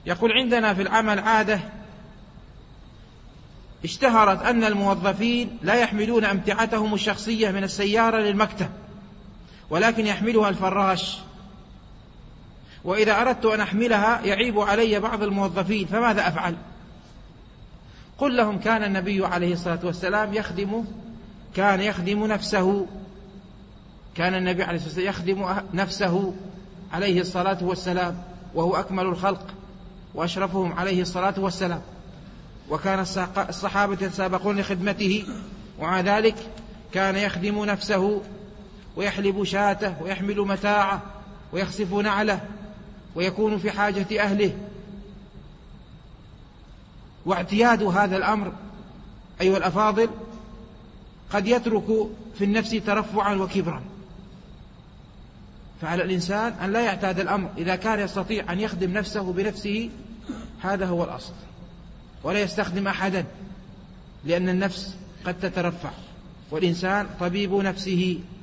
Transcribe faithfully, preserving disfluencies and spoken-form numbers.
يقول: عندنا في العمل عادة اشتهرت أن الموظفين لا يحملون أمتعتهم الشخصية من السيارة للمكتب، ولكن يحملها الفراش، وإذا أردت أن أحملها يعيب علي بعض الموظفين، فماذا أفعل؟ قل لهم: كان النبي عليه الصلاة والسلام يخدم كان يخدم نفسه كان النبي عليه الصلاة والسلام يخدم نفسه عليه الصلاة والسلام، وهو أكمل الخلق وأشرفهم عليه الصلاة والسلام، وكان الصحابة يتسابقون لخدمته، ومع ذلك كان يخدم نفسه ويحلب شاته ويحمل متاعه ويخسف نعله ويكون في حاجة أهله. واعتياد هذا الأمر أيها الأفاضل قد يترك في النفس ترفعا وكبرا، فعلى الإنسان أن لا يعتاد الأمر. إذا كان يستطيع أن يخدم نفسه بنفسه هذا هو الأصل، ولا يستخدم أحدا، لأن النفس قد تترفع، والإنسان طبيب نفسه.